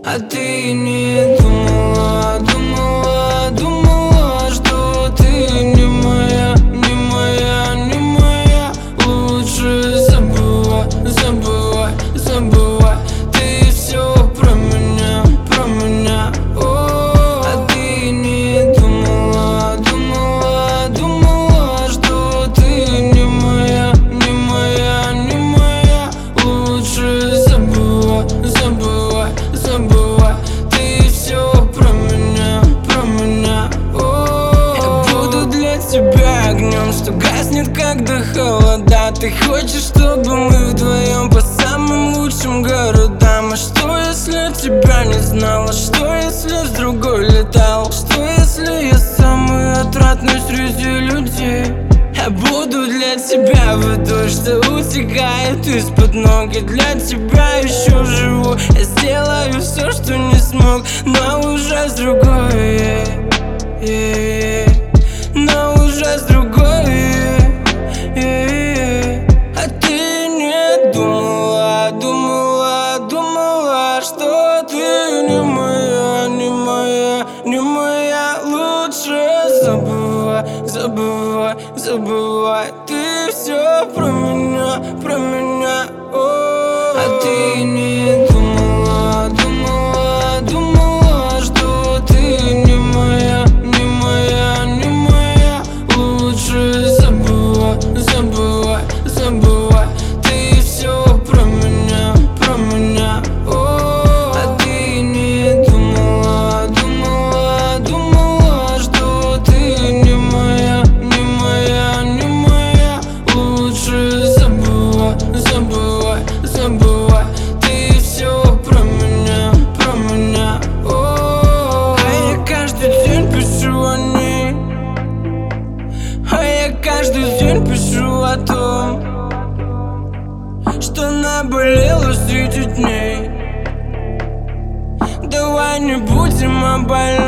А ты не думала, думала, думала, что ты не моя, не моя, не моя. Лучше забывай, забывай, забывай. Ты все про меня, про меня. А ты не думала, думала, думала, что ты не моя, не моя, не моя. Лучше забывай, забывай, забывай. Ты все про меня, про меня. Я буду для тебя огнем, что гаснет, когда холода. Ты хочешь, чтобы мы вдвоем по самым лучшим городам? А что, если тебя не знала? Что, если с другой летал? Что, если я самый отвратный среди людей? Я буду для тебя водой, что утекает из-под ног. И для тебя еще живу. Я сделаю все, что не смог, но уже с другой, но уже с другой. А ты не думала, думала, думала, что ты не моя, не моя, не моя. Лучше забывай, забывай, забывай. Ты все про меня, про меня. А ты не думала, думала, думала, что ты не моя, не моя, не моя. Лучше забывай, забывай, забывай. Ты все про меня, про меня. А ты не думала, думала, думала, что ты не моя, не моя, не моя. Лучше забывай, забывай, забывай. Ты все про меня, про меня. А я каждый день пишу о ней. А я каждый день пишу о том, что наболело среди дней. Давай не будем о больном.